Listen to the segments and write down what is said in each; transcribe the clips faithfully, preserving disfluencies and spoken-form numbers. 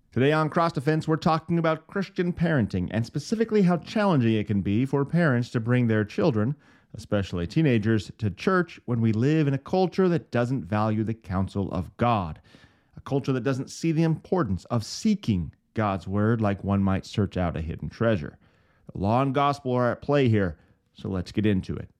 Today on Cross Defense, we're talking about Christian parenting and specifically how challenging it can be for parents to bring their children, especially teenagers, to church when we live in a culture that doesn't value the counsel of God, a culture that doesn't see the importance of seeking God's word like one might search out a hidden treasure. The law and gospel are at play here, so let's get into it.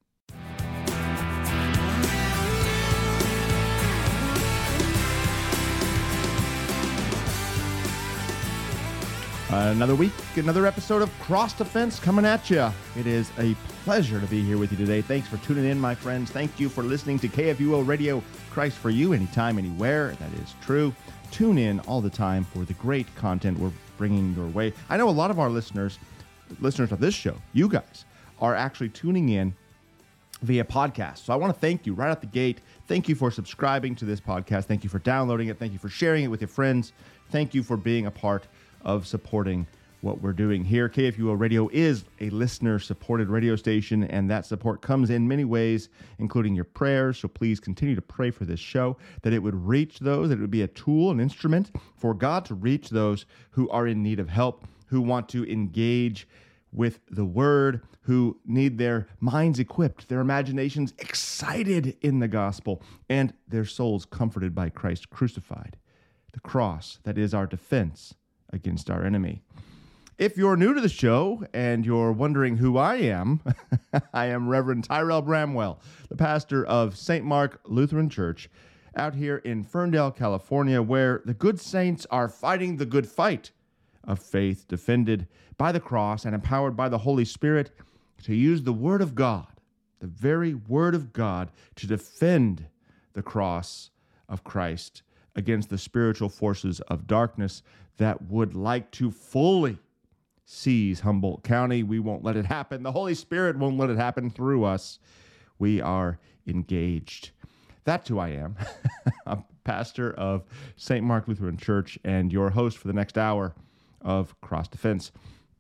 Another week, another episode of Cross Defense coming at you. It is a pleasure to be here with you today. Thanks for tuning in, my friends. Thank you for listening to K F U O Radio, Christ for You, anytime, anywhere. That is true. Tune in all the time for the great content we're bringing your way. I know a lot of our listeners, listeners of this show, you guys, are actually tuning in via podcast. So I want to thank you right out the gate. Thank you for subscribing to this podcast. Thank you for downloading it. Thank you for sharing it with your friends. Thank you for being a part of supporting what we're doing here. K F U O Radio is a listener-supported radio station, and that support comes in many ways, including your prayers. So please continue to pray for this show, that it would reach those, that it would be a tool, an instrument for God to reach those who are in need of help, who want to engage with the Word, who need their minds equipped, their imaginations excited in the gospel, and their souls comforted by Christ crucified. The cross, that is our defense against our enemy. If you're new to the show and you're wondering who I am, I am Reverend Tyrell Bramwell, the pastor of Saint Mark Lutheran Church out here in Ferndale, California, where the good saints are fighting the good fight of faith, defended by the cross and empowered by the Holy Spirit to use the Word of God, the very Word of God, to defend the cross of Christ against the spiritual forces of darkness that would like to fully seize Humboldt County. We won't let it happen. The Holy Spirit won't let it happen through us. We are engaged. That's who I am. I'm pastor of Saint Mark Lutheran Church and your host for the next hour of Cross Defense.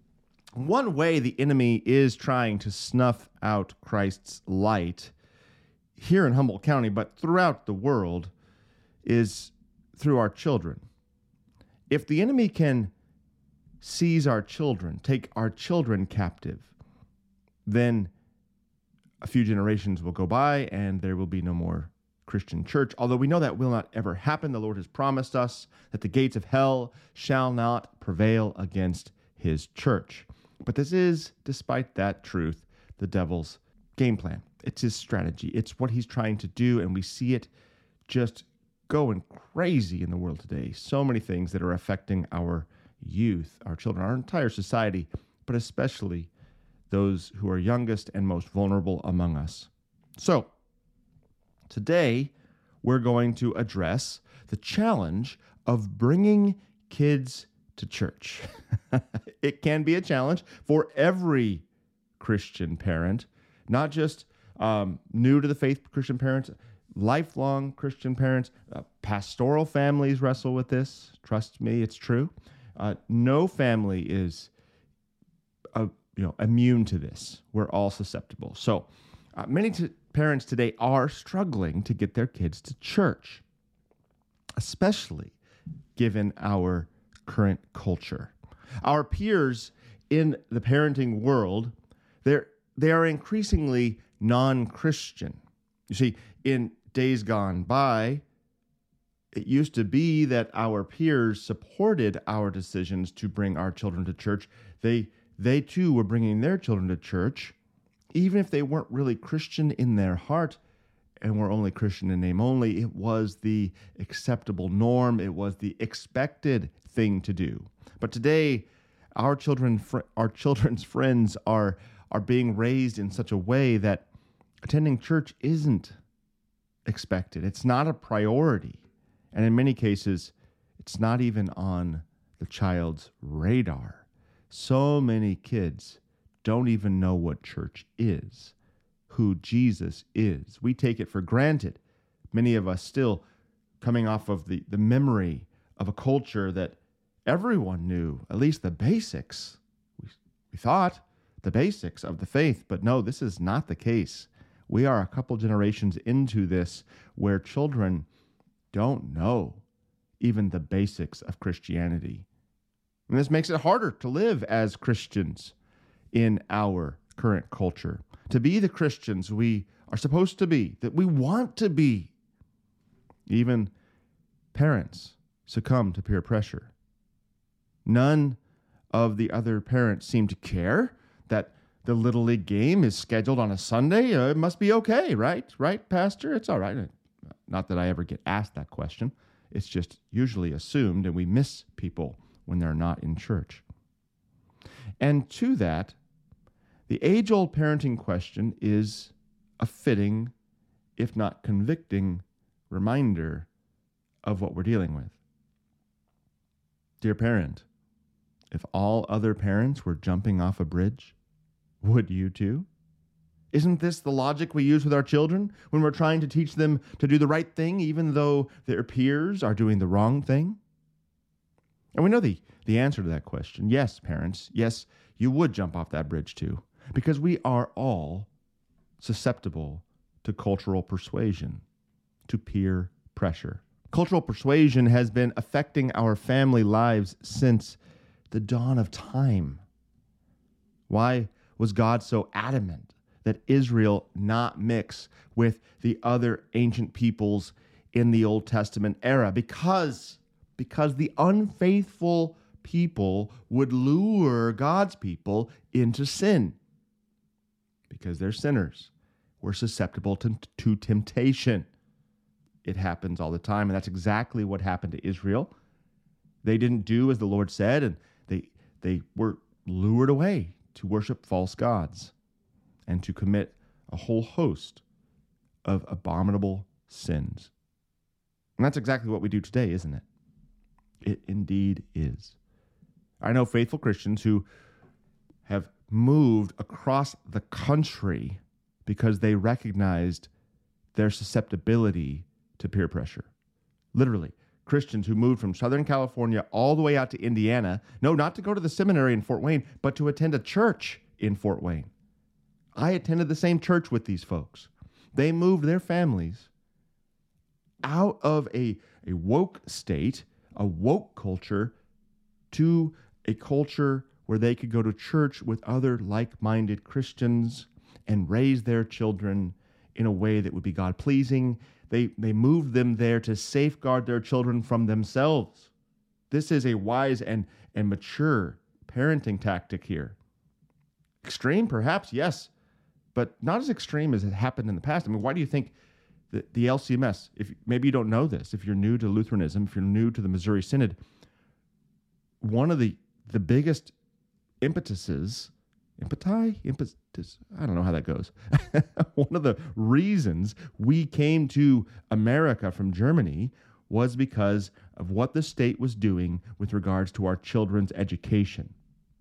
One way the enemy is trying to snuff out Christ's light here in Humboldt County, but throughout the world, is through our children. If the enemy can seize our children, take our children captive, then a few generations will go by and there will be no more Christian church. Although we know that will not ever happen. The Lord has promised us that the gates of hell shall not prevail against his church. But this is, despite that truth, the devil's game plan. It's his strategy. It's what he's trying to do, and we see it just going crazy in the world today. So many things that are affecting our youth, our children, our entire society, but especially those who are youngest and most vulnerable among us. So, today, we're going to address the challenge of bringing kids to church. It can be a challenge for every Christian parent, not just um, new to the faith Christian parents, lifelong Christian parents. Uh, pastoral families wrestle with this. Trust me, it's true. Uh, no family is uh, you know, immune to this. We're all susceptible. So uh, many t- parents today are struggling to get their kids to church, especially given our current culture. Our peers in the parenting world, they're, they are increasingly non-Christian. You see, in days gone by, it used to be that our peers supported our decisions to bring our children to church. They, they too were bringing their children to church, even if they weren't really Christian in their heart and were only Christian in name only. It was the acceptable norm. It was the expected thing to do. But today, our children, fr- our children's friends are are being raised in such a way that attending church isn't expected. It's not a priority. And in many cases, it's not even on the child's radar. So many kids don't even know what church is, who Jesus is. We take it for granted. Many of us still coming off of the, the memory of a culture that everyone knew, at least the basics. We, we thought the basics of the faith, but no, this is not the case. We are a couple generations into this where children don't know even the basics of Christianity. And this makes it harder to live as Christians in our current culture, to be the Christians we are supposed to be, that we want to be. Even parents succumb to peer pressure. None of the other parents seem to care that the Little League game is scheduled on a Sunday. Uh, it must be okay, right? Right, Pastor? It's all right. Not that I ever get asked that question. It's just usually assumed, and we miss people when they're not in church. And to that, the age-old parenting question is a fitting, if not convicting, reminder of what we're dealing with. Dear parent, if all other parents were jumping off a bridge, would you too? Isn't this the logic we use with our children when we're trying to teach them to do the right thing, even though their peers are doing the wrong thing? And we know the, the answer to that question. Yes, parents, yes, you would jump off that bridge too, because we are all susceptible to cultural persuasion, to peer pressure. Cultural persuasion has been affecting our family lives since the dawn of time. Why was God so adamant that Israel not mix with the other ancient peoples in the Old Testament era? Because, because the unfaithful people would lure God's people into sin. Because they're sinners. We're susceptible to, to temptation. It happens all the time, and that's exactly what happened to Israel. They didn't do as the Lord said, and they they were lured away to worship false gods and to commit a whole host of abominable sins. And that's exactly what we do today, isn't it? It indeed is. I know faithful Christians who have moved across the country because they recognized their susceptibility to peer pressure. Literally, Christians who moved from Southern California all the way out to Indiana, no, not to go to the seminary in Fort Wayne, but to attend a church in Fort Wayne. I attended the same church with these folks. They moved their families out of a, a woke state, a woke culture, to a culture where they could go to church with other like-minded Christians and raise their children in a way that would be God-pleasing. They, they moved them there to safeguard their children from themselves. This is a wise and, and mature parenting tactic here. Extreme, perhaps, yes, but not as extreme as it happened in the past. I mean, why do you think the, the L C M S, if maybe you don't know this, if you're new to Lutheranism, if you're new to the Missouri Synod, one of the, the biggest impetuses, impeti, impetus, I don't know how that goes. One of the reasons we came to America from Germany was because of what the state was doing with regards to our children's education.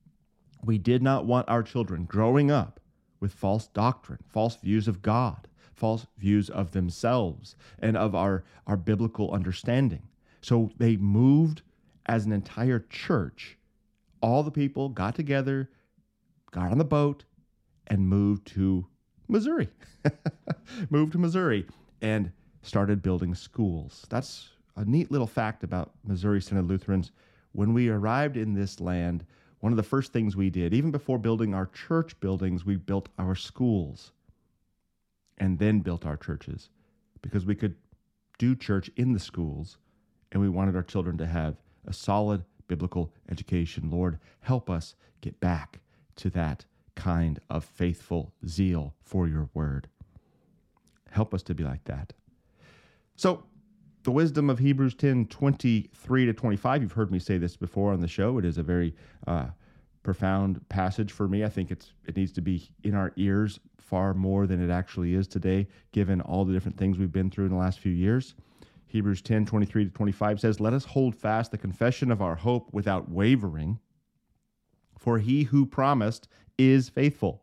We did not want our children growing up with false doctrine, false views of God, false views of themselves and of our, our biblical understanding. So they moved as an entire church. All the people got together, got on the boat, and moved to Missouri. moved to Missouri and started building schools. That's a neat little fact about Missouri Synod Lutherans. When we arrived in this land, one of the first things we did, even before building our church buildings, we built our schools and then built our churches because we could do church in the schools and we wanted our children to have a solid biblical education. Lord, help us get back to that kind of faithful zeal for your word. Help us to be like that. So, the wisdom of Hebrews ten, twenty-three to twenty-five, you've heard me say this before on the show. It is a very uh, profound passage for me. I think it's it needs to be in our ears far more than it actually is today, given all the different things we've been through in the last few years. Hebrews ten, twenty-three to twenty-five says, "Let us hold fast the confession of our hope without wavering, for he who promised is faithful.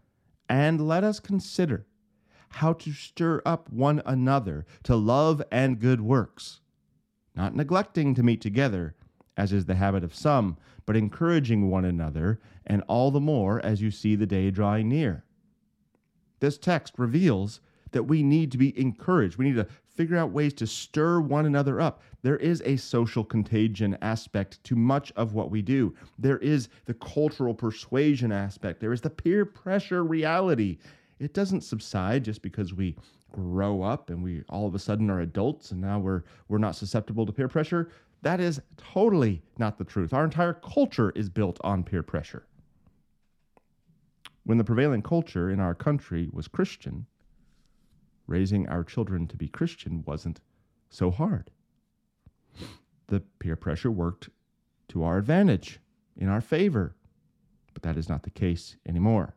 And let us consider how to stir up one another to love and good works, not neglecting to meet together, as is the habit of some, but encouraging one another, and all the more as you see the day drawing near." This text reveals that we need to be encouraged. We need to figure out ways to stir one another up. There is a social contagion aspect to much of what we do. There is the cultural persuasion aspect. There is the peer pressure reality. It doesn't subside just because we grow up and we all of a sudden are adults and now we're we're not susceptible to peer pressure. That is totally not the truth. Our entire culture is built on peer pressure. When the prevailing culture in our country was Christian, raising our children to be Christian wasn't so hard. The peer pressure worked to our advantage, in our favor, but that is not the case anymore.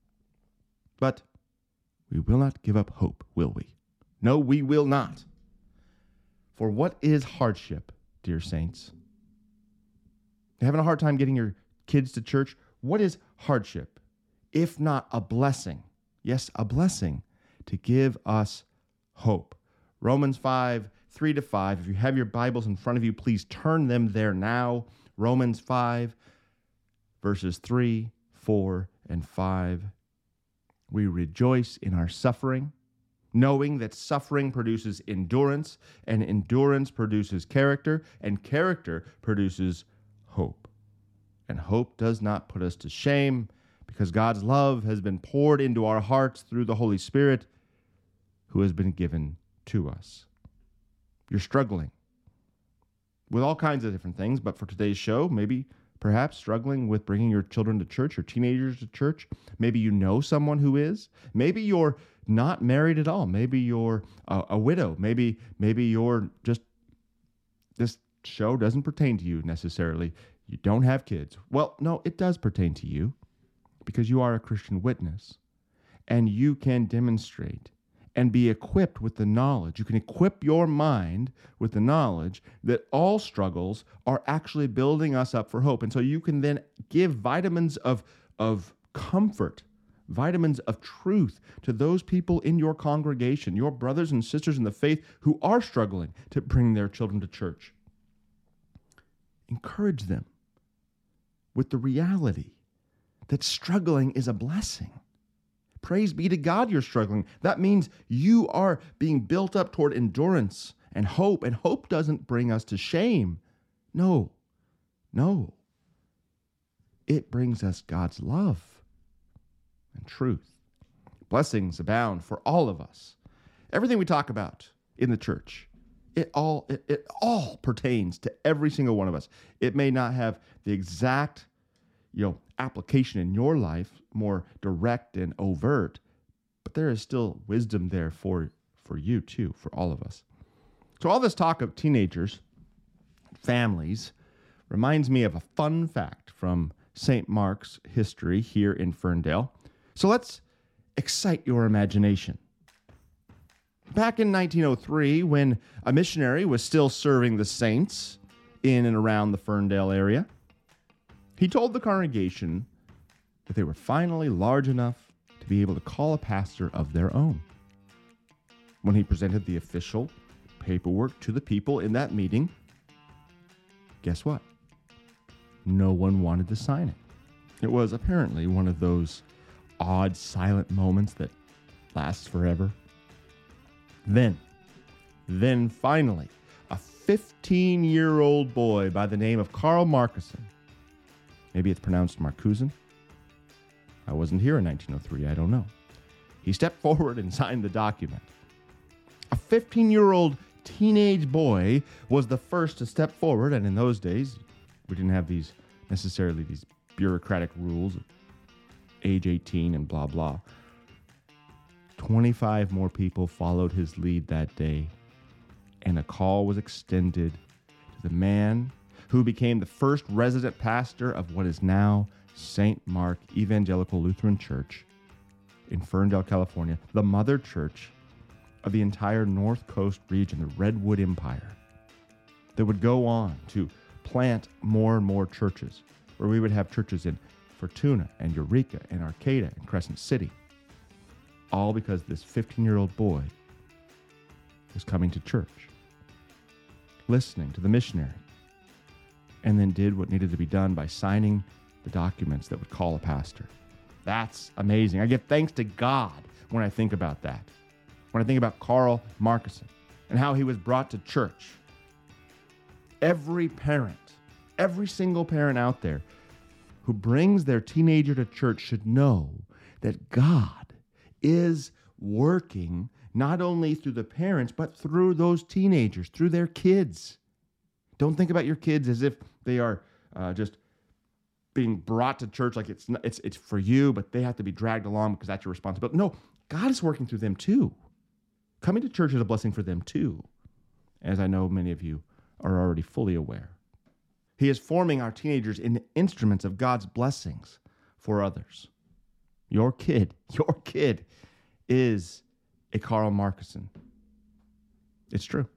But we will not give up hope, will we? No, we will not. For what is hardship, dear saints? You're having a hard time getting your kids to church? What is hardship, if not a blessing? Yes, a blessing to give us hope. Romans five, three to five. If you have your Bibles in front of you, please turn them there now. Romans five, verses three, four, and five. We rejoice in our suffering, knowing that suffering produces endurance, and endurance produces character, and character produces hope. And hope does not put us to shame, because God's love has been poured into our hearts through the Holy Spirit, who has been given to us. You're struggling with all kinds of different things, but for today's show, maybe perhaps struggling with bringing your children to church or teenagers to church. Maybe you know someone who is. Maybe you're not married at all. Maybe you're a, a widow. Maybe maybe you're just, this show doesn't pertain to you necessarily. You don't have kids. Well, no, it does pertain to you because you are a Christian witness and you can demonstrate and be equipped with the knowledge. You can equip your mind with the knowledge that all struggles are actually building us up for hope. And so you can then give vitamins of, of comfort, vitamins of truth to those people in your congregation, your brothers and sisters in the faith who are struggling to bring their children to church. Encourage them with the reality that struggling is a blessing. Praise be to God you're struggling. That means you are being built up toward endurance and hope, and hope doesn't bring us to shame. No, no. It brings us God's love and truth. Blessings abound for all of us. Everything we talk about in the church, it all, it, it all pertains to every single one of us. It may not have the exact you know, application in your life, more direct and overt, but there is still wisdom there for, for you too, for all of us. So all this talk of teenagers, families, reminds me of a fun fact from Saint Mark's history here in Ferndale. So let's excite your imagination. Back in nineteen oh three, when a missionary was still serving the saints in and around the Ferndale area, he told the congregation that they were finally large enough to be able to call a pastor of their own. When he presented the official paperwork to the people in that meeting, guess what? No one wanted to sign it. It was apparently one of those odd silent moments that lasts forever. Then, then finally, a fifteen-year-old boy by the name of Carl Markusen, maybe it's pronounced Markusen. I wasn't here in nineteen oh three, I don't know. He stepped forward and signed the document. A fifteen-year-old teenage boy was the first to step forward, and in those days, we didn't have these necessarily these bureaucratic rules of age eighteen and blah, blah. twenty-five more people followed his lead that day, and a call was extended to the man who became the first resident pastor of what is now Saint Mark Evangelical Lutheran Church in Ferndale, California, the mother church of the entire North Coast region, the Redwood Empire, that would go on to plant more and more churches, where we would have churches in Fortuna and Eureka and Arcata and Crescent City, all because this fifteen-year-old boy was coming to church, listening to the missionary, and then did what needed to be done by signing the documents that would call a pastor. That's amazing. I give thanks to God when I think about that. when I think about Carl Markuson and how he was brought to church, every parent, every single parent out there who brings their teenager to church should know that God is working not only through the parents, but through those teenagers, through their kids. Don't think about your kids as if they are uh, just being brought to church like it's, it's, it's for you, but they have to be dragged along because that's your responsibility. No, God is working through them too. Coming to church is a blessing for them too, as I know many of you are already fully aware. He is forming our teenagers into instruments of God's blessings for others. Your kid, your kid is a Carl Markuson. It's true.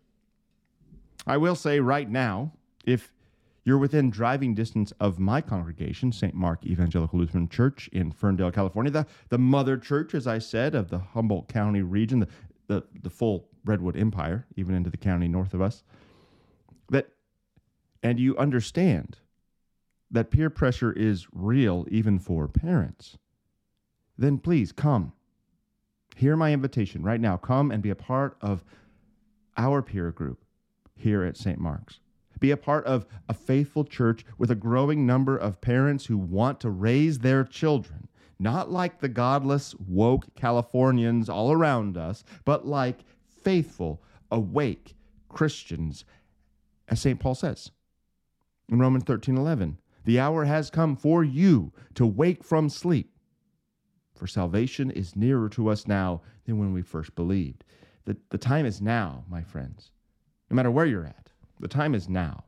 I will say right now, if you're within driving distance of my congregation, Saint Mark Evangelical Lutheran Church in Ferndale, California, the, the mother church, as I said, of the Humboldt County region, the, the, the full Redwood Empire, even into the county north of us, that, and you understand that peer pressure is real even for parents, then please come. Hear my invitation right now. Come and be a part of our peer group here at Saint Mark's. Be a part of a faithful church with a growing number of parents who want to raise their children, not like the godless, woke Californians all around us, but like faithful, awake Christians, as Saint Paul says in Romans thirteen eleven. The hour has come for you to wake from sleep, for salvation is nearer to us now than when we first believed. The, the time is now, my friends. No matter where you're at, the time is now.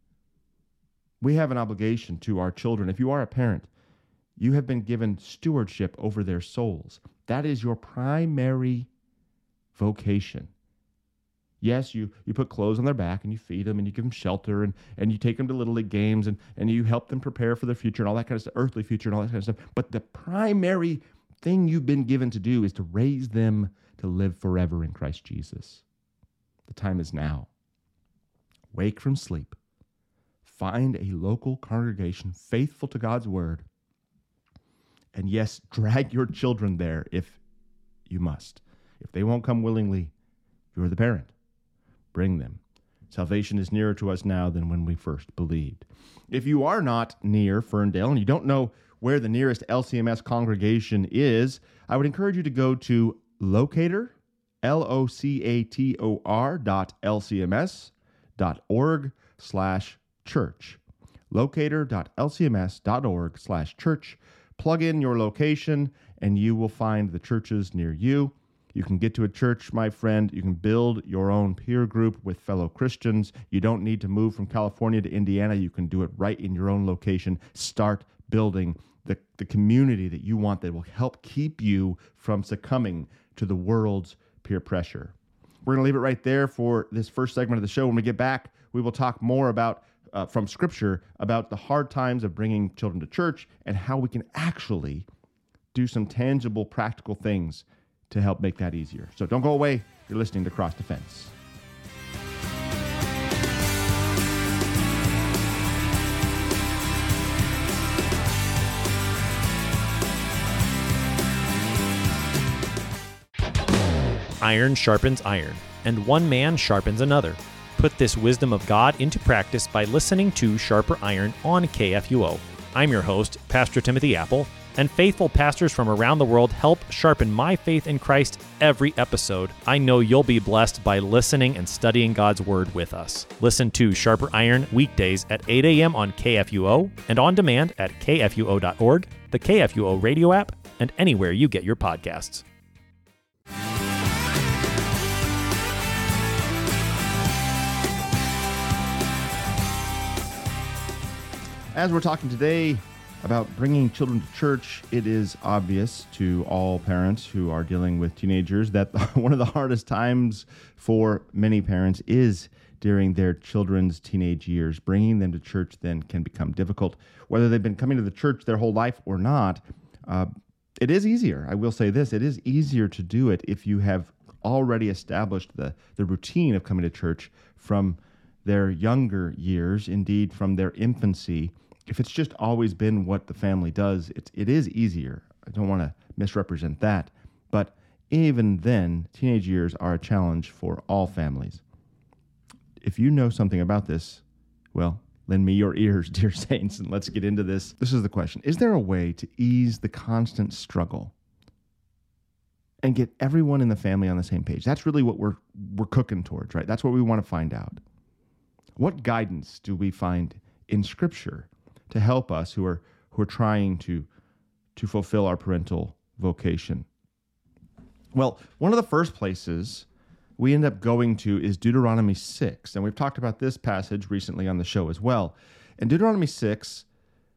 We have an obligation to our children. If you are a parent, you have been given stewardship over their souls. That is your primary vocation. Yes, you, you put clothes on their back and you feed them and you give them shelter and, and you take them to Little League games and, and you help them prepare for their future and all that kind of stuff, earthly future and all that kind of stuff. But the primary thing you've been given to do is to raise them to live forever in Christ Jesus. The time is now. Wake from sleep. Find a local congregation faithful to God's word. And yes, drag your children there if you must. If they won't come willingly, you're the parent. Bring them. Salvation is nearer to us now than when we first believed. If you are not near Ferndale and you don't know where the nearest L C M S congregation is, I would encourage you to go to locator, L O C A T O R dot L C M S dot org slash church. Locator dot L C M S dot org slash church. Plug in your location and you will find the churches near you. You can get to a church, my friend. You can build your own peer group with fellow Christians. You don't need to move from California to Indiana. You can do it right in your own location. Start building the, the community that you want that will help keep you from succumbing to the world's peer pressure. We're going to leave it right there for this first segment of the show. When we get back, we will talk more about, uh, from Scripture, about the hard times of bringing children to church and how we can actually do some tangible, practical things to help make that easier. So don't go away. You're listening to Cross Defense. Iron sharpens iron, and one man sharpens another. Put this wisdom of God into practice by listening to Sharper Iron on K F U O. I'm your host, Pastor Timothy Apple, and faithful pastors from around the world help sharpen my faith in Christ every episode. I know you'll be blessed by listening and studying God's Word with us. Listen to Sharper Iron weekdays at eight a.m. on K F U O and on demand at K F U O dot org, the K F U O radio app, and anywhere you get your podcasts. As we're talking today about bringing children to church, it is obvious to all parents who are dealing with teenagers that one of the hardest times for many parents is during their children's teenage years. Bringing them to church then can become difficult. Whether they've been coming to the church their whole life or not, uh, it is easier. I will say this, it is easier to do it if you have already established the, the routine of coming to church from their younger years, indeed from their infancy. If it's just always been what the family does, it, it is easier. I don't want to misrepresent that. But even then, teenage years are a challenge for all families. If you know something about this, well, lend me your ears, dear saints, and let's get into this. This is the question. Is there a way to ease the constant struggle and get everyone in the family on the same page? That's really what we're we're cooking towards, right? That's what we want to find out. What guidance do we find in Scripture to help us who are who are trying to to fulfill our parental vocation? Well, one of the first places we end up going to is Deuteronomy six, and we've talked about this passage recently on the show as well. And Deuteronomy six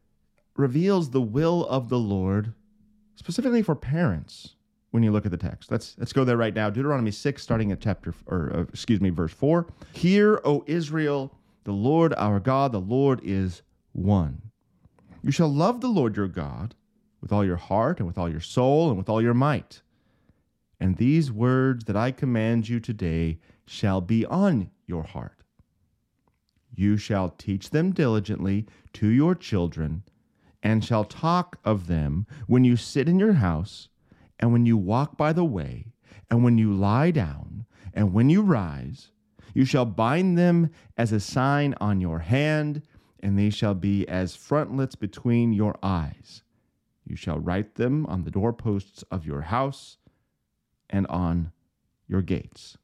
reveals the will of the Lord specifically for parents. When you look at the text, let's let's go there right now. Deuteronomy six, starting at chapter, or uh, excuse me, verse four. Hear, O Israel, the Lord our God, the Lord is one. You shall love the Lord your God with all your heart and with all your soul and with all your might. And these words that I command you today shall be on your heart. You shall teach them diligently to your children, and shall talk of them when you sit in your house, and when you walk by the way, and when you lie down, and when you rise. You shall bind them as a sign on your hand, and they shall be as frontlets between your eyes. You shall write them on the doorposts of your house and on your gates.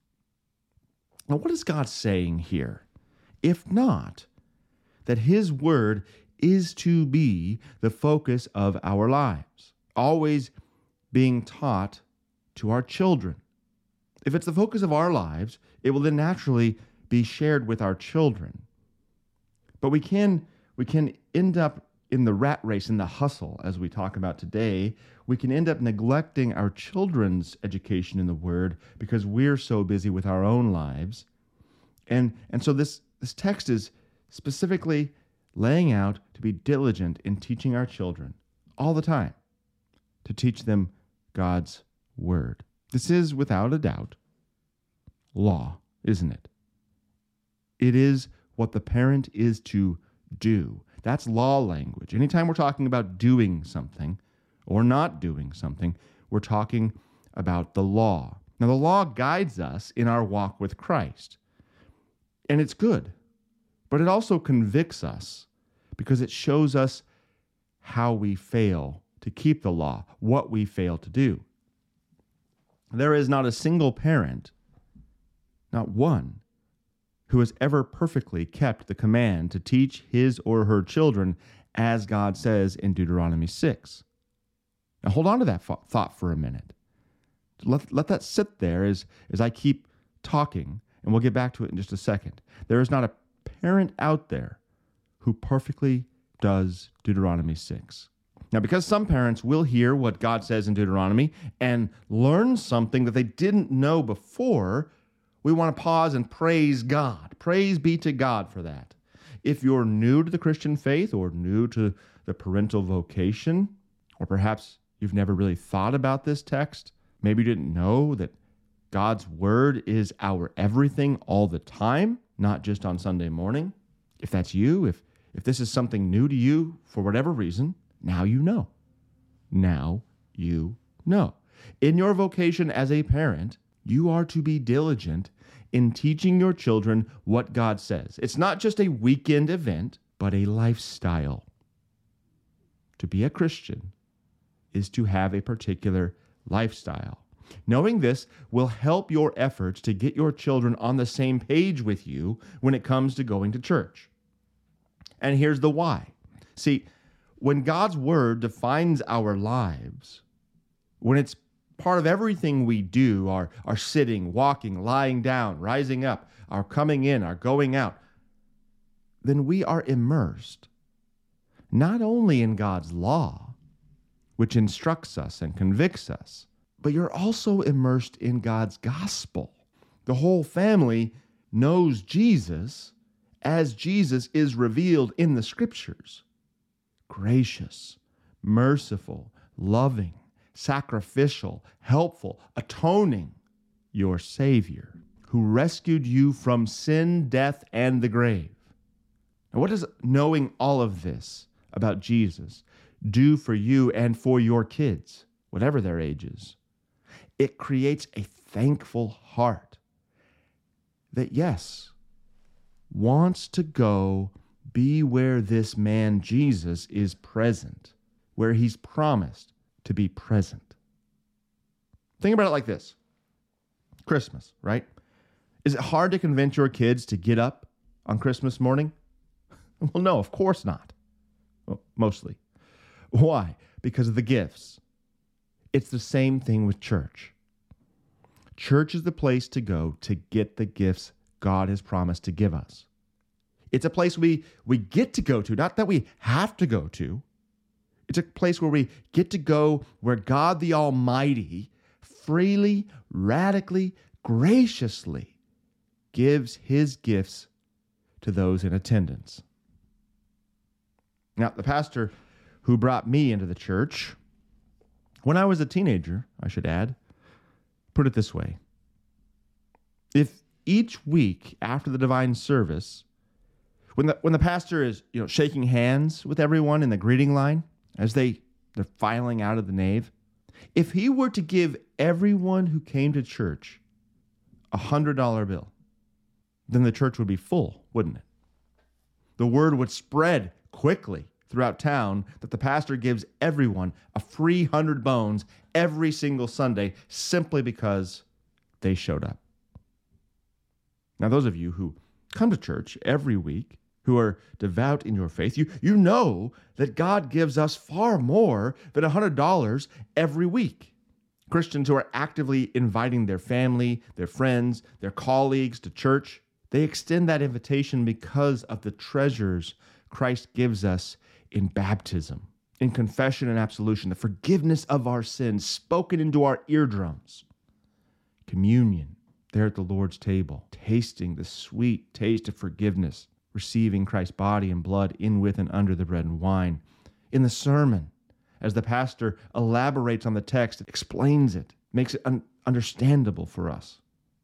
Now, what is God saying here? If not, that his word is to be the focus of our lives, always being taught to our children. If it's the focus of our lives, it will then naturally be shared with our children. But we can we can end up in the rat race, in the hustle, as we talk about today. We can end up neglecting our children's education in the Word because we're so busy with our own lives. And, and so this, this text is specifically laying out to be diligent in teaching our children all the time, to teach them God's Word. This is, without a doubt, law, isn't it? It is what the parent is to do. That's law language. Anytime we're talking about doing something or not doing something, we're talking about the law. Now, the law guides us in our walk with Christ, and it's good, but it also convicts us because it shows us how we fail to keep the law, what we fail to do. There is not a single parent, not one, who has ever perfectly kept the command to teach his or her children as God says in Deuteronomy six. Now hold on to that thought for a minute. Let, let that sit there as, as I keep talking, and we'll get back to it in just a second. There is not a parent out there who perfectly does Deuteronomy six. Now, because some parents will hear what God says in Deuteronomy and learn something that they didn't know before, we want to pause and praise God. Praise be to God for that. If you're new to the Christian faith or new to the parental vocation, or perhaps you've never really thought about this text, maybe you didn't know that God's Word is our everything all the time, not just on Sunday morning. If that's you, if, if this is something new to you for whatever reason, now you know. Now you know. In your vocation as a parent, you are to be diligent in teaching your children what God says. It's not just a weekend event, but a lifestyle. To be a Christian is to have a particular lifestyle. Knowing this will help your efforts to get your children on the same page with you when it comes to going to church. And here's the why. See, when God's Word defines our lives, when it's part of everything we do, our, our sitting, walking, lying down, rising up, our coming in, our going out, then we are immersed not only in God's law, which instructs us and convicts us, but you're also immersed in God's gospel. The whole family knows Jesus as Jesus is revealed in the Scriptures. Gracious, merciful, loving, sacrificial, helpful, atoning, your Savior, who rescued you from sin, death, and the grave. Now, what does knowing all of this about Jesus do for you and for your kids, whatever their ages? It creates a thankful heart that, yes, wants to go be where this man Jesus is present, where he's promised to be present. Think about it like this. Christmas, right? Is it hard to convince your kids to get up on Christmas morning? Well, no, of course not. Well, mostly. Why? Because of the gifts. It's the same thing with church. Church is the place to go to get the gifts God has promised to give us. It's a place we, we get to go to, not that we have to go to. It's a place where we get to go where God the Almighty freely, radically, graciously gives his gifts to those in attendance. Now, the pastor who brought me into the church, when I was a teenager, I should add, put it this way. If each week after the divine service, when the when the pastor is, you know, shaking hands with everyone in the greeting line as they, they're filing out of the nave, if he were to give everyone who came to church a one hundred dollar bill, then the church would be full, wouldn't it? The word would spread quickly throughout town that the pastor gives everyone a free hundred bones every single Sunday simply because they showed up. Now, those of you who come to church every week, who are devout in your faith, you, you know that God gives us far more than one hundred dollars every week. Christians who are actively inviting their family, their friends, their colleagues to church, they extend that invitation because of the treasures Christ gives us in baptism, in confession and absolution, the forgiveness of our sins spoken into our eardrums, communion there at the Lord's table, tasting the sweet taste of forgiveness, receiving Christ's body and blood in, with, and under the bread and wine, in the sermon, as the pastor elaborates on the text, explains it, makes it un- understandable for us.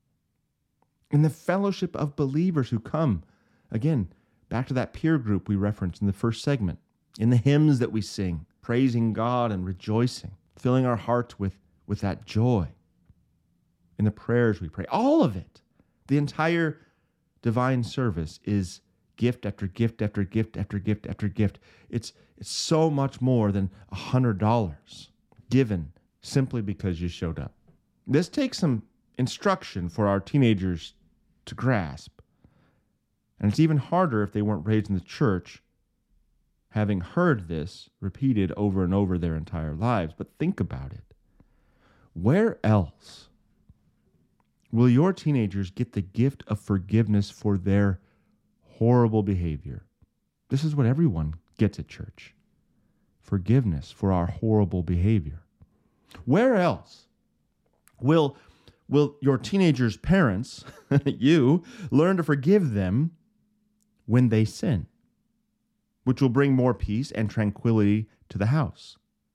In the fellowship of believers who come, again, back to that peer group we referenced in the first segment, in the hymns that we sing, praising God and rejoicing, filling our hearts with, with that joy, in the prayers we pray, all of it, the entire divine service is gift after gift after gift after gift after gift. It's it's so much more than one hundred dollars given simply because you showed up. This takes some instruction for our teenagers to grasp. And it's even harder if they weren't raised in the church, having heard this repeated over and over their entire lives. But think about it. Where else will your teenagers get the gift of forgiveness for their horrible behavior? This is what everyone gets at church. Forgiveness for our horrible behavior. Where else will, will your teenagers' parents, you, learn to forgive them when they sin, which will bring more peace and tranquility to the house?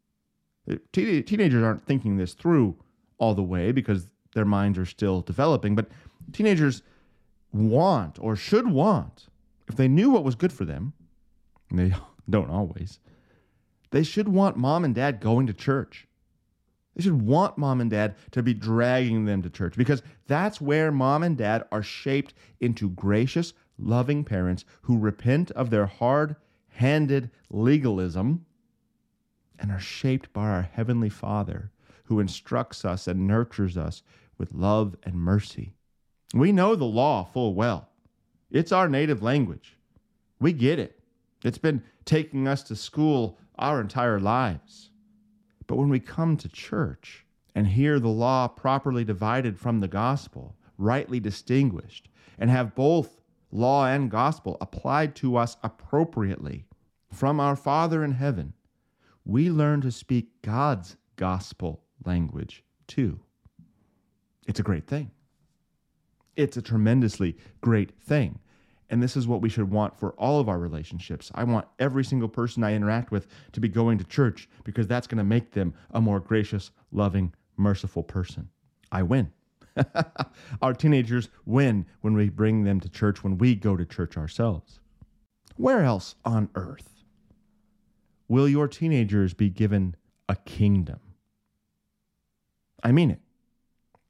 Teen- teenagers aren't thinking this through all the way because their minds are still developing, but teenagers want, or should want, if they knew what was good for them, and they don't always, they should want mom and dad going to church. They should want mom and dad to be dragging them to church, because that's where mom and dad are shaped into gracious, loving parents who repent of their hard-handed legalism and are shaped by our Heavenly Father, who instructs us and nurtures us with love and mercy. We know the law full well. It's our native language. We get it. It's been taking us to school our entire lives. But when we come to church and hear the law properly divided from the gospel, rightly distinguished, and have both law and gospel applied to us appropriately from our Father in heaven, we learn to speak God's gospel language too. It's a great thing. It's a tremendously great thing. And this is what we should want for all of our relationships. I want every single person I interact with to be going to church, because that's going to make them a more gracious, loving, merciful person. I win. Our teenagers win when we bring them to church, when we go to church ourselves. Where else on earth will your teenagers be given a kingdom? I mean it.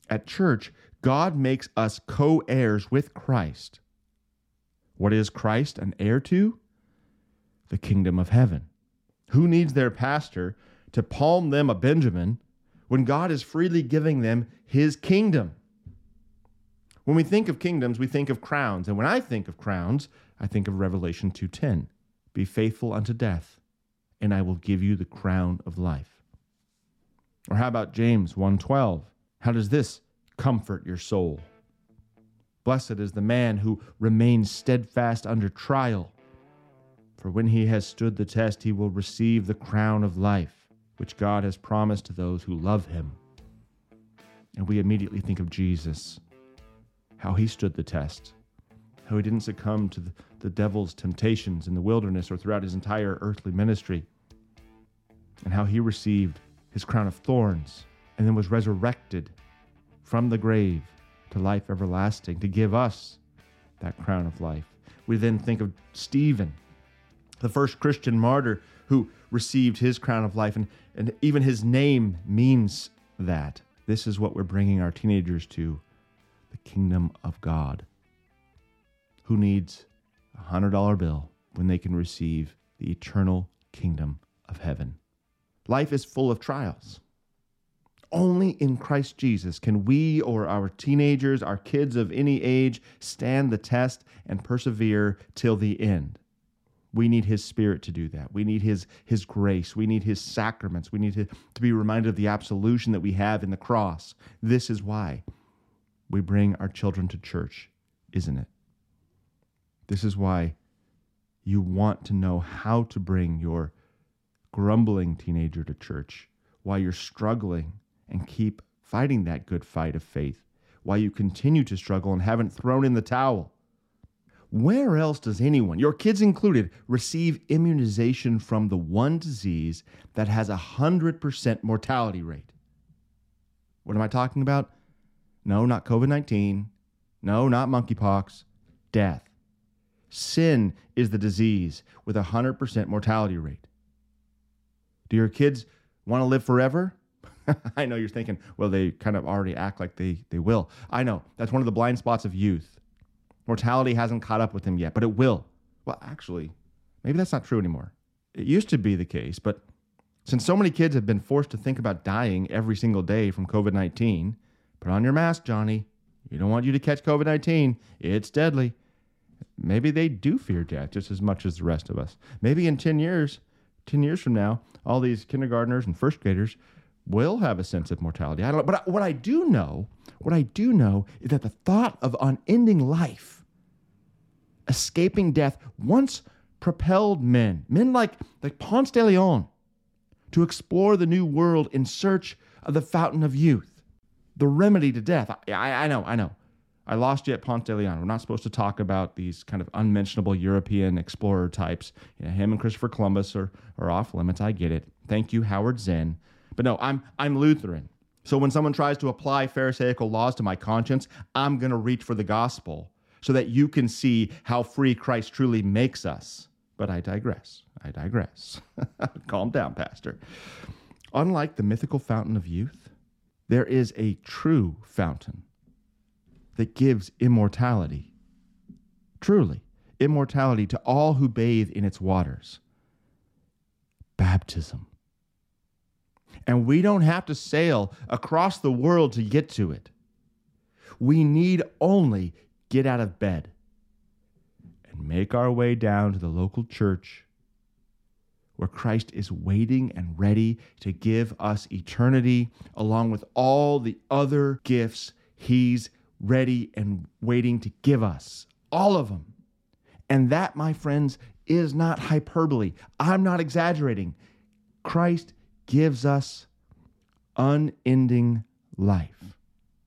At church, God makes us co-heirs with Christ. What is Christ an heir to? The kingdom of heaven. Who needs their pastor to palm them a Benjamin when God is freely giving them his kingdom? When we think of kingdoms, we think of crowns. And when I think of crowns, I think of Revelation two ten. Be faithful unto death, and I will give you the crown of life. Or how about James one twelve? How does this comfort your soul? Blessed is the man who remains steadfast under trial, for when he has stood the test, he will receive the crown of life, which God has promised to those who love him. And we immediately think of Jesus, how he stood the test, how he didn't succumb to the, the devil's temptations in the wilderness or throughout his entire earthly ministry, and how he received his crown of thorns and then was resurrected from the grave to life everlasting to give us that crown of life. We then think of Stephen, the first Christian martyr who received his crown of life, and, and even his name means that. This is what we're bringing our teenagers to, the kingdom of God. Who needs a one hundred dollar bill when they can receive the eternal kingdom of heaven? Life is full of trials. Only in Christ Jesus can we or our teenagers, our kids of any age, stand the test and persevere till the end. We need his Spirit to do that. We need his, his grace. We need his sacraments. We need to, to be reminded of the absolution that we have in the cross. This is why we bring our children to church, isn't it? This is why you want to know how to bring your grumbling teenager to church, why you're struggling and keep fighting that good fight of faith, why you continue to struggle and haven't thrown in the towel. Where else does anyone, your kids included, receive immunization from the one disease that has a one hundred percent mortality rate? What am I talking about? No, not covid nineteen. No, not monkeypox. Death. Sin is the disease with a one hundred percent mortality rate. Do your kids want to live forever? I know you're thinking, well, they kind of already act like they, they will. I know. That's one of the blind spots of youth. Mortality hasn't caught up with them yet, but it will. Well, actually, maybe that's not true anymore. It used to be the case, but since so many kids have been forced to think about dying every single day from covid nineteen, put on your mask, Johnny. You don't want you to catch covid nineteen. It's deadly. Maybe they do fear death just as much as the rest of us. Maybe in ten years, ten years from now, all these kindergartners and first graders will have a sense of mortality. I don't know. But what I do know, what I do know is that the thought of unending life, escaping death, once propelled men, men like, like Ponce de Leon, to explore the new world in search of the fountain of youth, the remedy to death. I, I, I know, I know. I lost you at Ponce de Leon. We're not supposed to talk about these kind of unmentionable European explorer types. You know, him and Christopher Columbus are, are off limits. I get it. Thank you, Howard Zinn. But no, I'm I'm Lutheran. So when someone tries to apply Pharisaical laws to my conscience, I'm going to reach for the gospel so that you can see how free Christ truly makes us. But I digress. I digress. Calm down, Pastor. Unlike the mythical fountain of youth, there is a true fountain that gives immortality. Truly, immortality to all who bathe in its waters. Baptism. And we don't have to sail across the world to get to it. We need only get out of bed and make our way down to the local church where Christ is waiting and ready to give us eternity along with all the other gifts he's ready and waiting to give us. All of them. And that, my friends, is not hyperbole. I'm not exaggerating. Christ gives us unending life.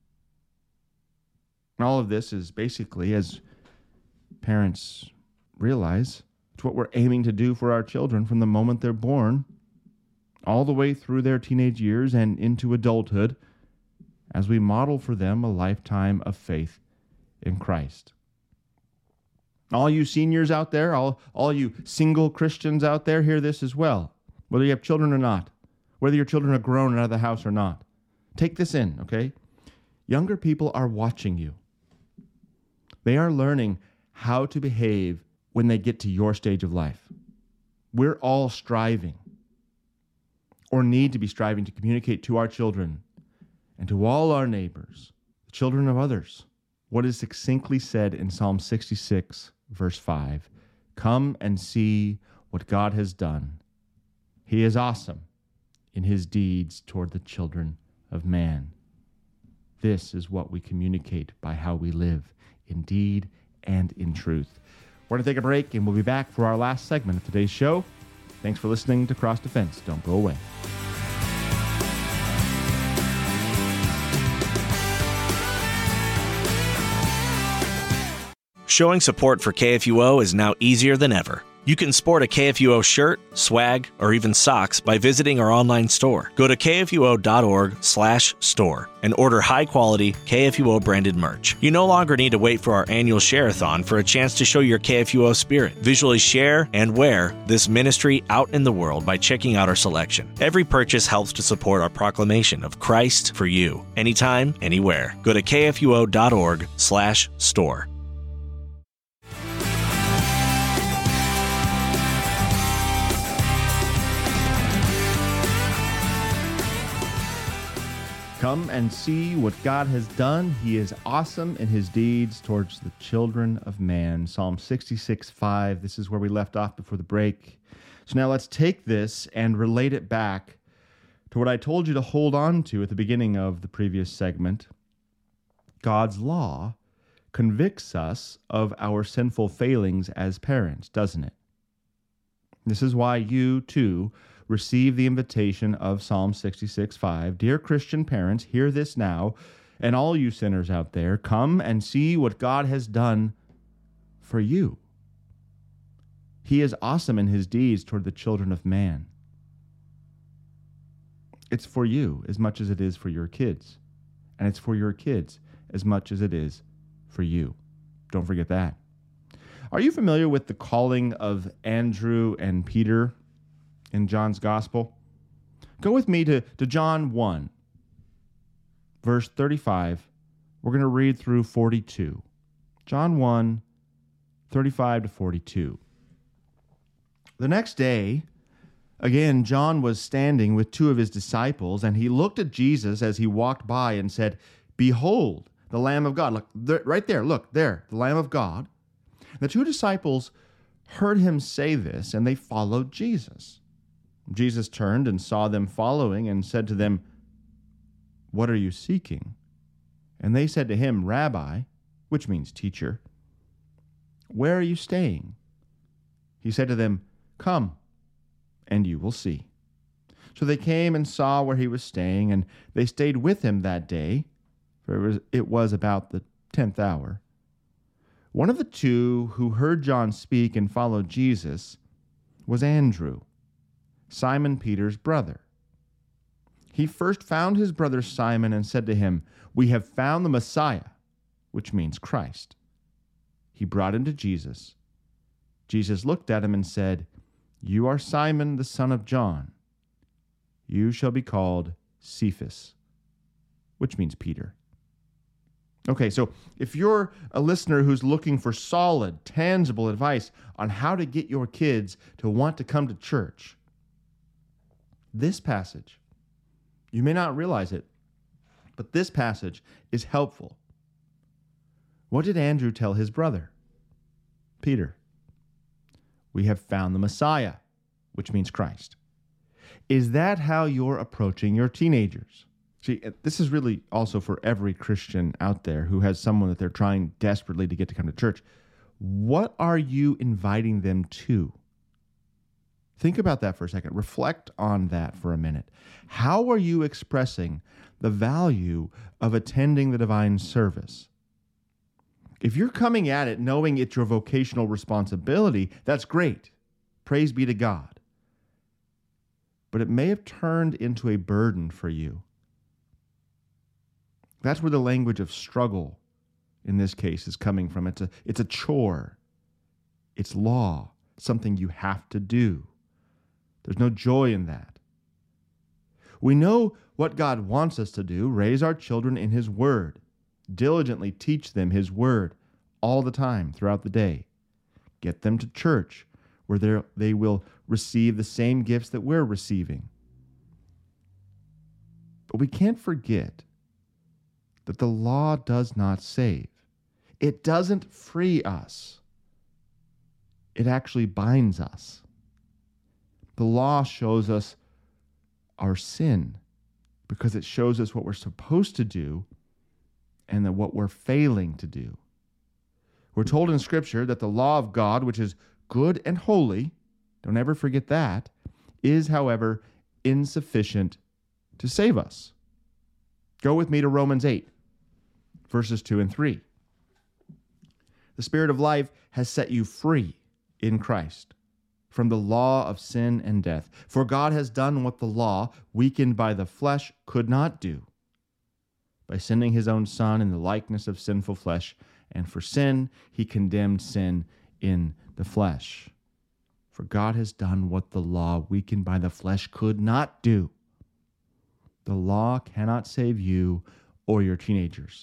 And all of this is basically, as parents realize, it's what we're aiming to do for our children from the moment they're born, all the way through their teenage years and into adulthood, as we model for them a lifetime of faith in Christ. All you seniors out there, all, all you single Christians out there, hear this as well, whether you have children or not. Whether your children are grown and out of the house or not. Take this in, okay? Younger people are watching you. They are learning how to behave when they get to your stage of life. We're all striving or need to be striving to communicate to our children and to all our neighbors, the children of others, what is succinctly said in Psalm sixty-six, verse five. Come and see what God has done. He is awesome in his deeds toward the children of man. This is what we communicate by how we live in deed and in truth. We're going to take a break, and we'll be back for our last segment of today's show. Thanks for listening to Cross Defense. Don't go away. Showing support for K F U O is now easier than ever. You can sport a K F U O shirt, swag, or even socks by visiting our online store. Go to k f u o dot org slash store and order high-quality K F U O branded merch. You no longer need to wait for our annual share-a-thon for a chance to show your K F U O spirit. Visually share and wear this ministry out in the world by checking out our selection. Every purchase helps to support our proclamation of Christ for you, anytime, anywhere. Go to k f u o dot org slash store. Come and see what God has done. He is awesome in his deeds towards the children of man. Psalm sixty-six, five. This is where we left off before the break. So now let's take this and relate it back to what I told you to hold on to at the beginning of the previous segment. God's law convicts us of our sinful failings as parents, doesn't it? This is why you, too, receive the invitation of Psalm sixty-six, five. Dear Christian parents, hear this now, and all you sinners out there, come and see what God has done for you. He is awesome in his deeds toward the children of man. It's for you as much as it is for your kids, and it's for your kids as much as it is for you. Don't forget that. Are you familiar with the calling of Andrew and Peter in John's Gospel? Go with me to, to John one, verse thirty-five. We're going to read through forty-two. John one, thirty-five to forty-two. The next day, again, John was standing with two of his disciples, and he looked at Jesus as he walked by and said, Behold, the Lamb of God. Look, there, right there, look, there, the Lamb of God. The two disciples heard him say this, and they followed Jesus. Jesus turned and saw them following and said to them, What are you seeking? And they said to him, Rabbi, which means teacher, where are you staying? He said to them, Come, and you will see. So they came and saw where he was staying, and they stayed with him that day, for it was, it was about the tenth hour. One of the two who heard John speak and followed Jesus was Andrew, Simon Peter's brother. He first found his brother Simon and said to him, We have found the Messiah, which means Christ. He brought him to Jesus. Jesus looked at him and said, You are Simon the son of John. You shall be called Cephas, which means Peter. Okay, so if you're a listener who's looking for solid, tangible advice on how to get your kids to want to come to church, this passage, you may not realize it, but this passage is helpful. What did Andrew tell his brother, Peter? We have found the Messiah, which means Christ. Is that how you're approaching your teenagers? See, this is really also for every Christian out there who has someone that they're trying desperately to get to come to church. What are you inviting them to? Think about that for a second. Reflect on that for a minute. How are you expressing the value of attending the divine service? If you're coming at it knowing it's your vocational responsibility, that's great. Praise be to God. But it may have turned into a burden for you. That's where the language of struggle, in this case, is coming from. It's a, it's a chore. It's law, something you have to do. There's no joy in that. We know what God wants us to do: raise our children in His Word, diligently teach them His Word all the time throughout the day, get them to church where they will receive the same gifts that we're receiving. But we can't forget that the law does not save. It doesn't free us. It actually binds us. The law shows us our sin because it shows us what we're supposed to do and then what we're failing to do. We're told in Scripture that the law of God, which is good and holy, don't ever forget that, is, however, insufficient to save us. Go with me to Romans eight, verses two and three. The Spirit of life has set you free in Christ from the law of sin and death. For God has done what the law, weakened by the flesh, could not do, by sending His own Son in the likeness of sinful flesh, and for sin He condemned sin in the flesh. For God has done what the law, weakened by the flesh, could not do. The law cannot save you or your teenagers.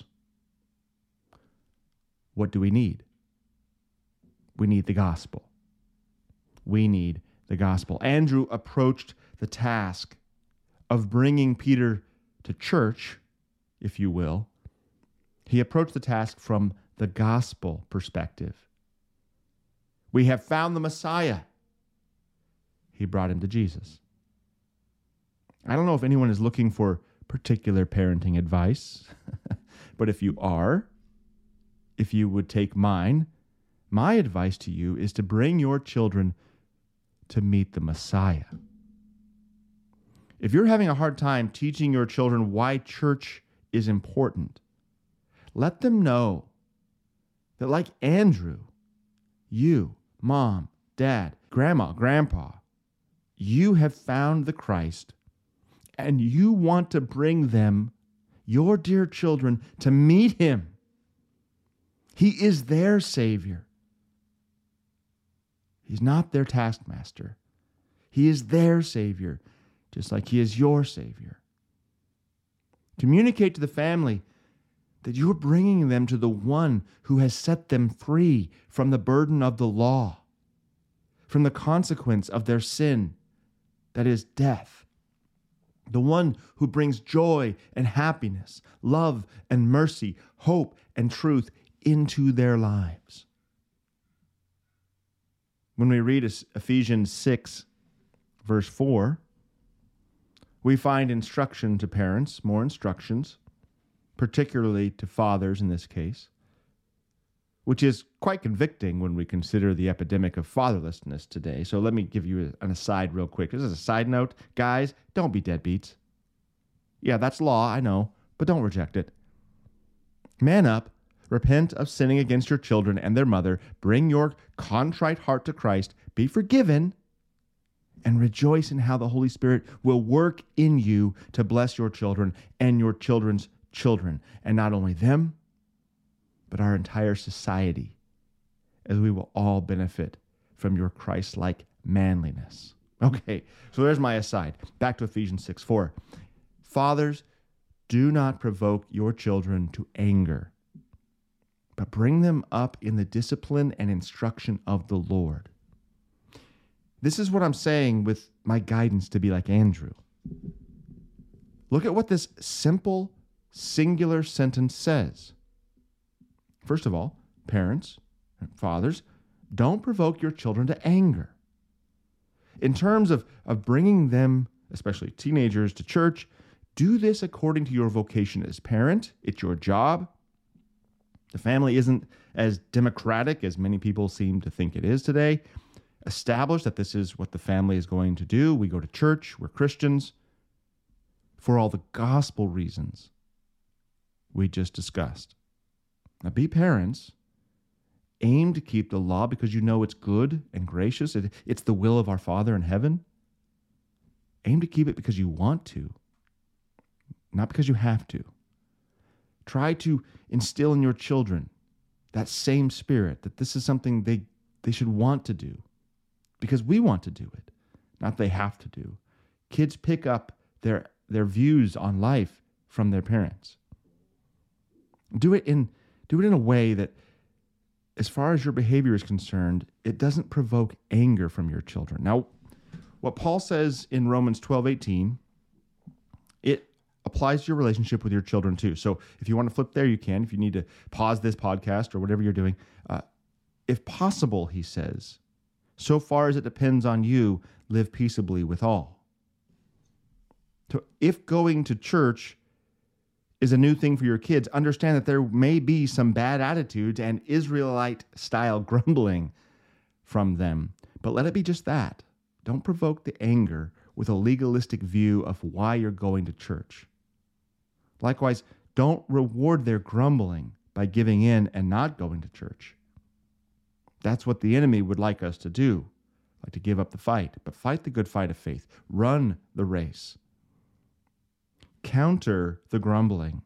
What do we need? We need the gospel. We need the gospel. Andrew approached the task of bringing Peter to church, if you will. He approached the task from the gospel perspective. We have found the Messiah. He brought him to Jesus. I don't know if anyone is looking for particular parenting advice, but if you are, if you would take mine, my advice to you is to bring your children to meet the Messiah. If you're having a hard time teaching your children why church is important, let them know that, like Andrew, you, mom, dad, grandma, grandpa, you have found the Christ, and you want to bring them, your dear children, to meet Him. He is their Savior. He's not their taskmaster. He is their Savior, just like He is your Savior. Communicate to the family that you're bringing them to the one who has set them free from the burden of the law, from the consequence of their sin, that is death. The one who brings joy and happiness, love and mercy, hope and truth into their lives. When we read Ephesians six, verse four, we find instruction to parents, more instructions, particularly to fathers in this case, which is quite convicting when we consider the epidemic of fatherlessness today. So let me give you an aside real quick. This is a side note. Guys, don't be deadbeats. Yeah, that's law, I know, but don't reject it. Man up, repent of sinning against your children and their mother, bring your contrite heart to Christ, be forgiven, and rejoice in how the Holy Spirit will work in you to bless your children and your children's children, and not only them, but our entire society, as we will all benefit from your Christ-like manliness. Okay, so there's my aside. Back to Ephesians six four. Fathers, do not provoke your children to anger, but bring them up in the discipline and instruction of the Lord. This is what I'm saying with my guidance to be like Andrew. Look at what this simple, singular sentence says. First of all, parents and fathers, don't provoke your children to anger. In terms of, of bringing them, especially teenagers, to church, do this according to your vocation as parent. It's your job. The family isn't as democratic as many people seem to think it is today. Establish that this is what the family is going to do. We go to church. We're Christians. For all the gospel reasons we just discussed. Now, be parents. Aim to keep the law because you know it's good and gracious. It, it's the will of our Father in heaven. Aim to keep it because you want to, not because you have to. Try to instill in your children that same spirit, that this is something they, they should want to do because we want to do it, not they have to do. Kids pick up their their views on life from their parents. Do it in do it in a way that, as far as your behavior is concerned, it doesn't provoke anger from your children. Now, what Paul says in Romans twelve eighteen, it applies to your relationship with your children too. So if you want to flip there, you can. If you need to pause this podcast or whatever you're doing, uh, if possible, he says, so far as it depends on you, live peaceably with all. So if going to church is a new thing for your kids, understand that there may be some bad attitudes and Israelite-style grumbling from them. But let it be just that. Don't provoke the anger with a legalistic view of why you're going to church. Likewise, don't reward their grumbling by giving in and not going to church. That's what the enemy would like us to do, like to give up the fight. But fight the good fight of faith. Run the race. Counter the grumbling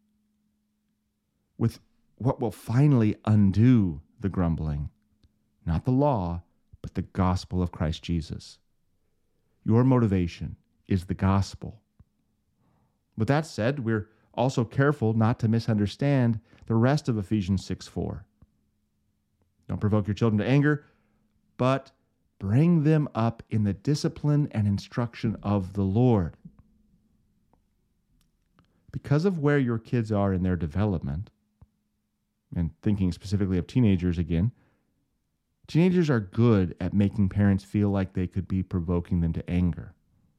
with what will finally undo the grumbling. Not the law, but the gospel of Christ Jesus. Your motivation is the gospel. With that said, we're also careful not to misunderstand the rest of Ephesians six four. Don't provoke your children to anger, but bring them up in the discipline and instruction of the Lord. Because of where your kids are in their development, and thinking specifically of teenagers again, teenagers are good at making parents feel like they could be provoking them to anger.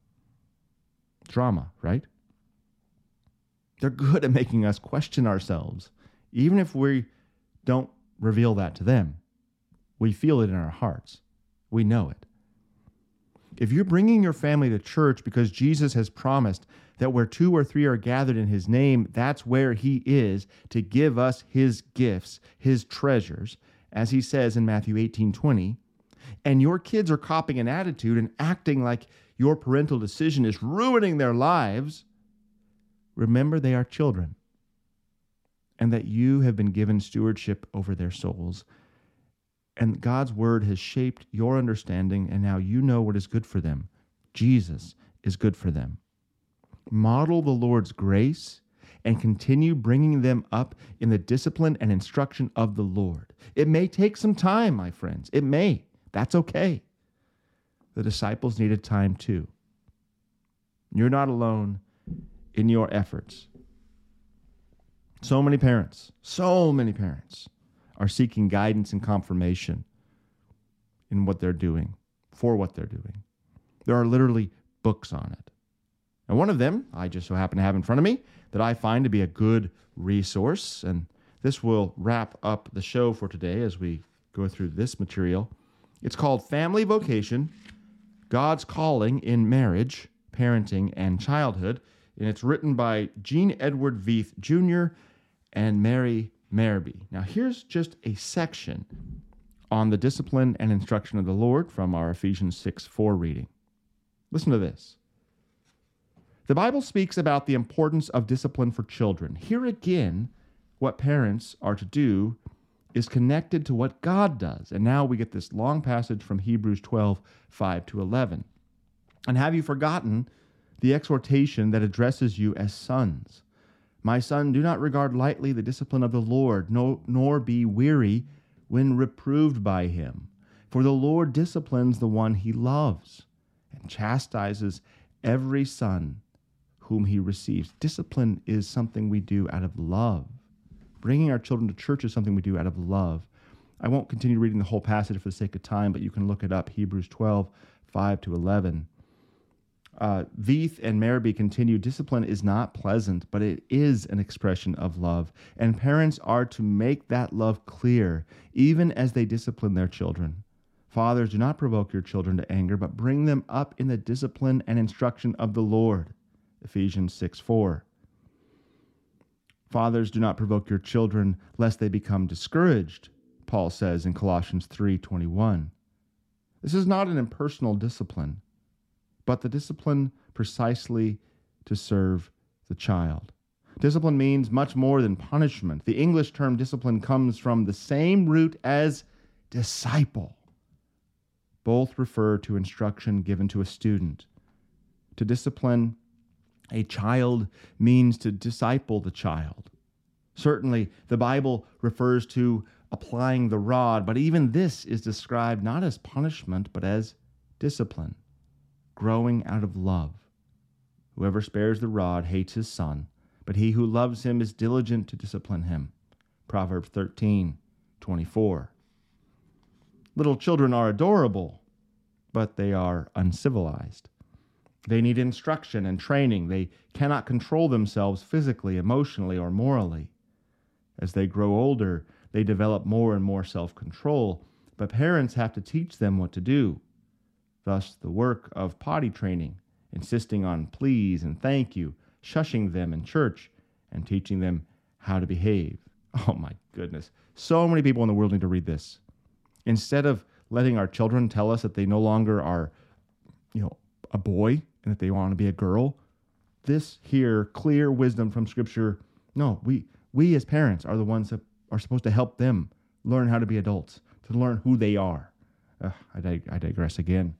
Drama, right? They're good at making us question ourselves, even if we don't reveal that to them. We feel it in our hearts. We know it. If you're bringing your family to church because Jesus has promised that where two or three are gathered in his name, that's where he is to give us his gifts, his treasures, as he says in Matthew eighteen twenty, and your kids are copying an attitude and acting like your parental decision is ruining their lives, remember they are children and that you have been given stewardship over their souls. And God's word has shaped your understanding, and now you know what is good for them. Jesus is good for them. Model the Lord's grace and continue bringing them up in the discipline and instruction of the Lord. It may take some time, my friends. It may. That's okay. The disciples needed time too. You're not alone in your efforts. So many parents, so many parents are seeking guidance and confirmation in what they're doing, for what they're doing. There are literally books on it. And one of them, I just so happen to have in front of me, that I find to be a good resource, and this will wrap up the show for today as we go through this material. It's called Family Vocation, God's Calling in Marriage, Parenting, and Childhood, and it's written by Gene Edward Veith Junior and Mary Marby. Now, here's just a section on the discipline and instruction of the Lord from our Ephesians six four reading. Listen to this. The Bible speaks about the importance of discipline for children. Here again, what parents are to do is connected to what God does. And now we get this long passage from Hebrews twelve, five to eleven. And have you forgotten the exhortation that addresses you as sons? My son, do not regard lightly the discipline of the Lord, no, nor be weary when reproved by him. For the Lord disciplines the one he loves and chastises every son whom he receives. Discipline is something we do out of love. Bringing our children to church is something we do out of love. I won't continue reading the whole passage for the sake of time, but you can look it up, Hebrews twelve, five to eleven. Uh, Veith and Marby continue, discipline is not pleasant, but it is an expression of love, and parents are to make that love clear, even as they discipline their children. Fathers, do not provoke your children to anger, but bring them up in the discipline and instruction of the Lord. Ephesians six four. Fathers, do not provoke your children, lest they become discouraged, Paul says in Colossians three twenty-one. This is not an impersonal discipline, but the discipline precisely to serve the child. Discipline means much more than punishment. The English term discipline comes from the same root as disciple. Both refer to instruction given to a student. To discipline A child means to disciple the child. Certainly, the Bible refers to applying the rod, but even this is described not as punishment, but as discipline, growing out of love. Whoever spares the rod hates his son, but he who loves him is diligent to discipline him. Proverbs thirteen twenty-four. Little children are adorable, but they are uncivilized. They need instruction and training. They cannot control themselves physically, emotionally, or morally. As they grow older, they develop more and more self-control, but parents have to teach them what to do. Thus, the work of potty training, insisting on please and thank you, shushing them in church, and teaching them how to behave. Oh my goodness. So many people in the world need to read this. Instead of letting our children tell us that they no longer are, you know, a boy and that they want to be a girl, this here clear wisdom from Scripture, no, we we as parents are the ones that are supposed to help them learn how to be adults, to learn who they are. Uh, I, dig- I digress again.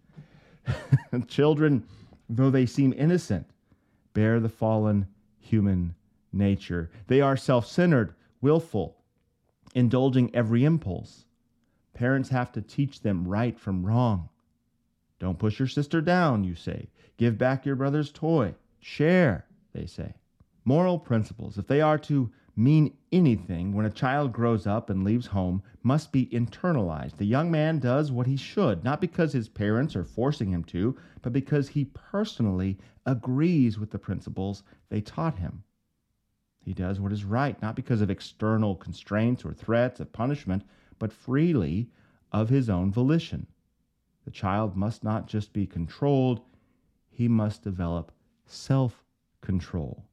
Children, though they seem innocent, bear the fallen human nature. They are self-centered, willful, indulging every impulse. Parents have to teach them right from wrong. Don't push your sister down, you say. Give back your brother's toy. Share, they say. Moral principles, if they are to mean anything when a child grows up and leaves home, must be internalized. The young man does what he should, not because his parents are forcing him to, but because he personally agrees with the principles they taught him. He does what is right, not because of external constraints or threats of punishment, but freely of his own volition. The child must not just be controlled, he must develop self-control.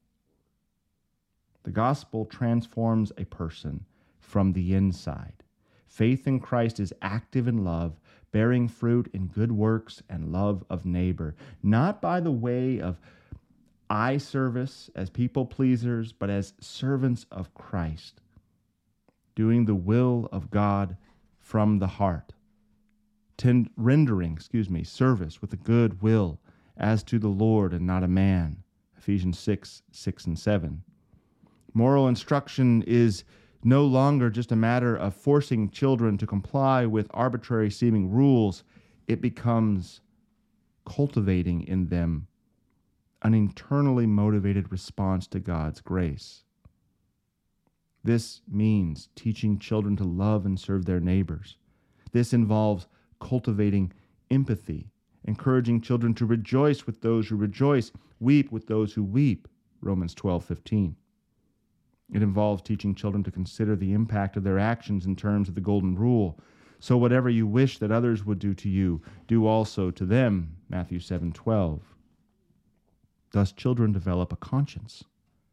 The gospel transforms a person from the inside. Faith in Christ is active in love, bearing fruit in good works and love of neighbor, not by the way of eye service as people pleasers, but as servants of Christ, doing the will of God from the heart, Tend, rendering, excuse me, service with a good will as to the Lord and not a man. Ephesians six, six and seven. Moral instruction is no longer just a matter of forcing children to comply with arbitrary seeming rules. It becomes cultivating in them an internally motivated response to God's grace. This means teaching children to love and serve their neighbors. This involves cultivating empathy, encouraging children to rejoice with those who rejoice, weep with those who weep, Romans twelve fifteen. It involves teaching children to consider the impact of their actions in terms of the golden rule. So whatever you wish that others would do to you, do also to them, Matthew seven twelve. Thus children develop a conscience.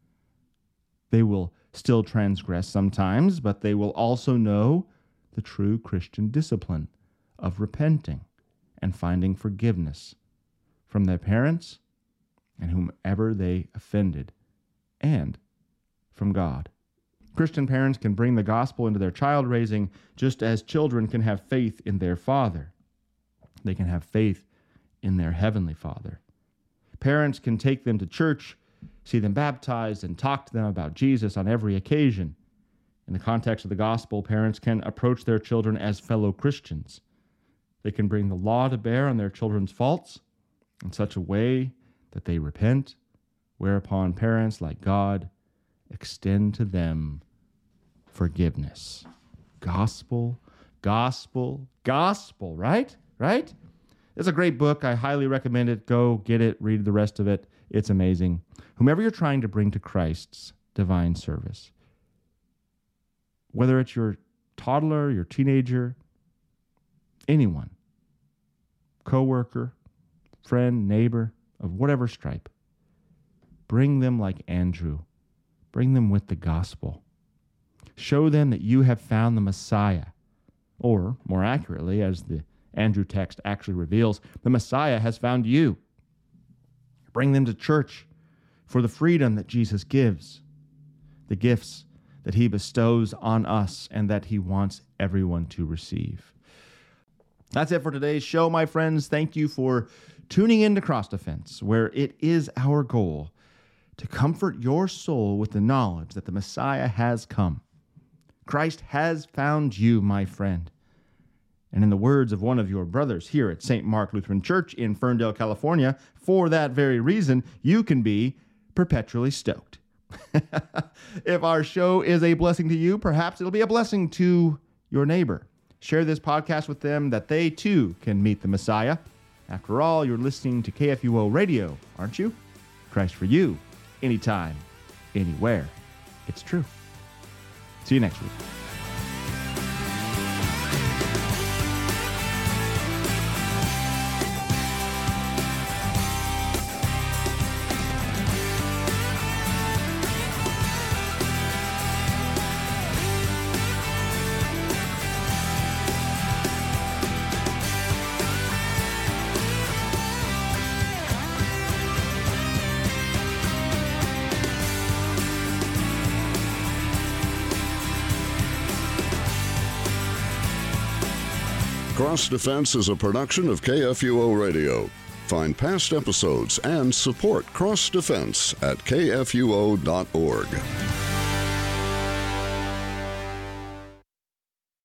They will still transgress sometimes, but they will also know the true Christian discipline of repenting and finding forgiveness from their parents and whomever they offended, and from God. Christian parents can bring the gospel into their child raising just as children can have faith in their Father. They can have faith in their Heavenly Father. Parents can take them to church, see them baptized, and talk to them about Jesus on every occasion. In the context of the gospel, parents can approach their children as fellow Christians. They can bring the law to bear on their children's faults in such a way that they repent, whereupon parents, like God, extend to them forgiveness. Gospel, gospel, gospel, right? Right? It's a great book. I highly recommend it. Go get it, read the rest of it. It's amazing. Whomever you're trying to bring to Christ's divine service, whether it's your toddler, your teenager, anyone, coworker, friend, neighbor, of whatever stripe, bring them like Andrew. Bring them with the gospel. Show them that you have found the Messiah, or, more accurately, as the Andrew text actually reveals, the Messiah has found you. Bring them to church for the freedom that Jesus gives, the gifts that he bestows on us and that he wants everyone to receive. That's it for today's show, my friends. Thank you for tuning in to Cross Defense, where it is our goal to comfort your soul with the knowledge that the Messiah has come. Christ has found you, my friend. And in the words of one of your brothers here at Saint Mark Lutheran Church in Ferndale, California, for that very reason, you can be perpetually stoked. If our show is a blessing to you, perhaps it'll be a blessing to your neighbor. Share this podcast with them that they too can meet the Messiah. After all, you're listening to K F U O Radio, aren't you? Christ for you, anytime, anywhere. It's true. See you next week. Cross Defense is a production of K F U O Radio. Find past episodes and support Cross Defense at K F U O dot org.